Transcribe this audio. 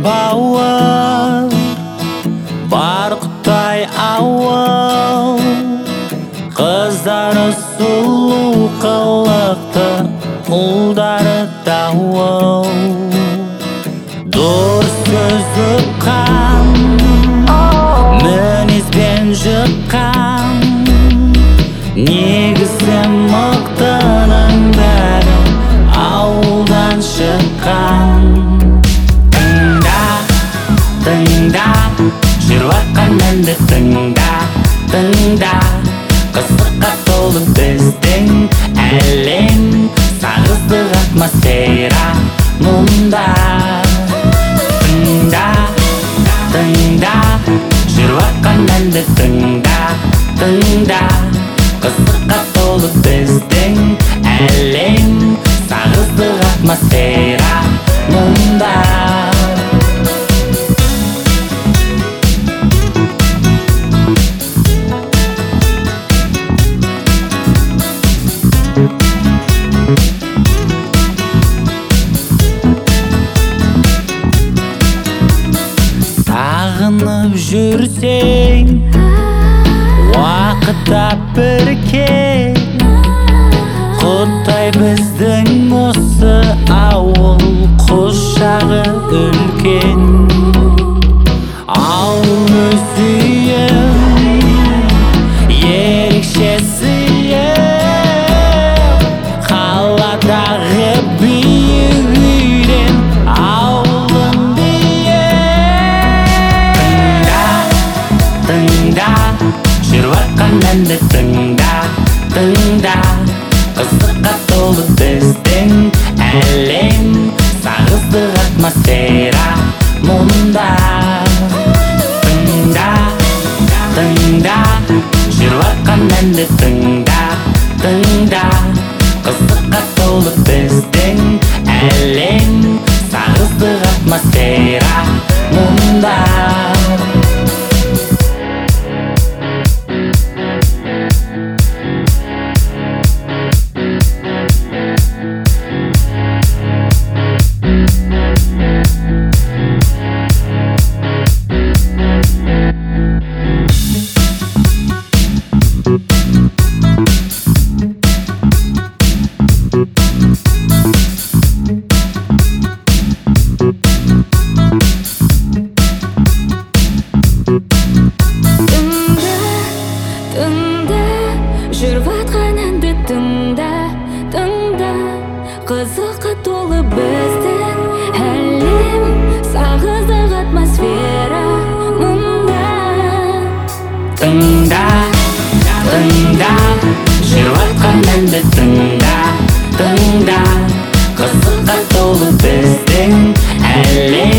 бауыр барқытай ауыл, қыздары сұлу қылықты, ұлдары дауыл. Дұрыс сөзі қан, мінезбен жыққан, негізі мықтының бәрі ауылдан шыққан. Тыңда, жүрватқан әнді тыңда, тыңда, қызыққа толы біздің әлем, сағыздық атмосфера мұнда. Тыңда, жүрватқан әнді тыңда, тыңда, қызыққа толы біздің әлем, сағыздық атмосфера мұнда. Сағынып жүрсең, уақытта бірге, құттай біздің осы ауыл, құшағы үлкен. Ауыл өзім, ерекше сыйым, қаладағы биік үйден ауылым жүрватқан әнді тыңда, тыңда, қызыққа толы біздің әлем, сағыздық атмосфера мұнда. Тыңда, жүрватқан әнді тыңда, тыңда, қызыққа толы біздің әлем, сағыздық атмосфера мұнда. Жүрватқан әнді тыңда, тыңда, қызыққа толы біздің әлем, сағыздық атмосфера мұнда. Тыңда, жүрватқан әнді тыңда, тыңда, қызыққа толы біздің әлем,